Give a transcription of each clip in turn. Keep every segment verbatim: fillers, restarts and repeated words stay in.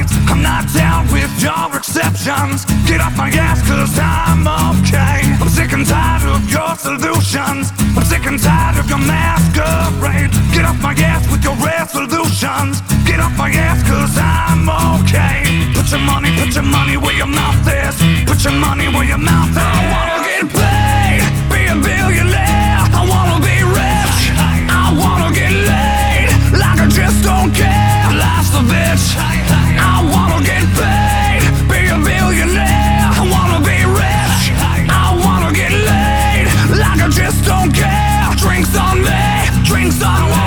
but I'm not down with your exceptions. Get off my ass cause I'm okay. I'm sick and tired of your solutions. I'm sick and tired of your masquerade. Get off my ass with your resolutions. Get off my ass cause I'm okay. Put your money, put your money where your mouth is. Put your money where your mouth is. I wanna get paid, be a billionaire. I wanna be rich, I wanna get laid. Like I just don't care, life's a bitch. I wanna get paid, be a billionaire. I wanna be rich, I wanna get laid. Like I just don't care. Drinks on me, drinks on me.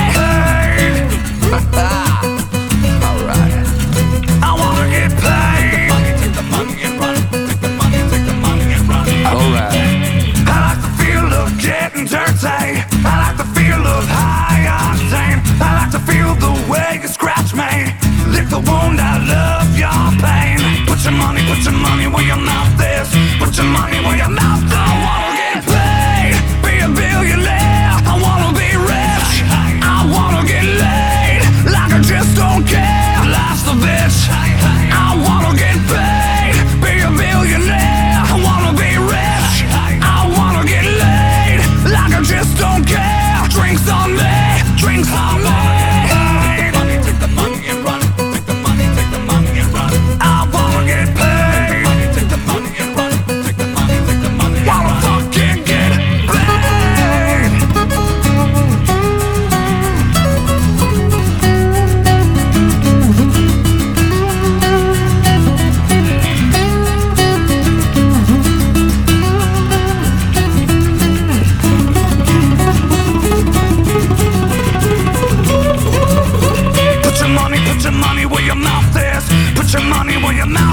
Alright, I wanna get paid. Take the money and run. Take the money, take the money and run. Alright. I like the feel of getting dirty. I like the feel of high octane. I like to feel the way you scratch me. Lick the wound, I love your pain. Put your money, put your money where your mouth is. Put your money where your mouth is. I wanna get paid, be a billionaire. I wanna be rich, I wanna get laid. Like I just don't care, life's a bitch. I wanna get paid, be a billionaire. I wanna be rich, I wanna get laid. Like I just don't care. Drinks on me, drinks on me. Take the money, take the money and run. Take the money, take the money and run. I wanna get paid. Take the money and run. Take the money, take the money and run. Wanna fucking get paid. Put your money, put your money where your mouth is. Put your money where your mouth